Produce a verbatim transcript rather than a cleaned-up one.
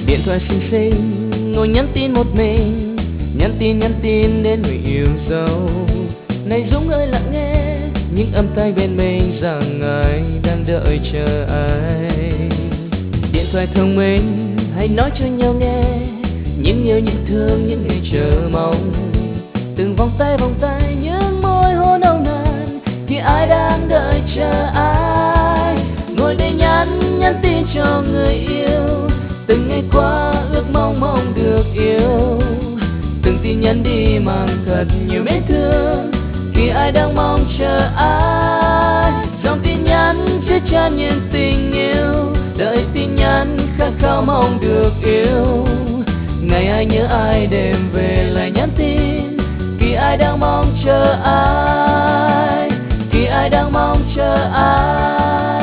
Điện thoại xinh xinh ngồi nhắn tin một mình, nhắn tin nhắn tin đến người yêu dấu. Này Dũng ơi lặng nghe những âm thanh bên mình rằng ai đang đợi chờ ai. Điện thoại thông minh hãy nói cho nhau nghe những yêu những thương những ngày chờ mong. Từng vòng tay vòng tay những môi hôn nồng nàn thì ai đang đợi chờ ai. Ngồi đây nhắn nhắn tin cho người yêu, từng ngày qua ước mong mong được yêu. Từng tin nhắn đi mang thật nhiều mến thương khi ai đang mong chờ ai. Dòng tin nhắn chứa chan những tình yêu, đợi tin nhắn khát khao mong được yêu. Ngày ai nhớ ai đêm về lại nhắn tin khi ai đang mong chờ ai, khi ai đang mong chờ ai.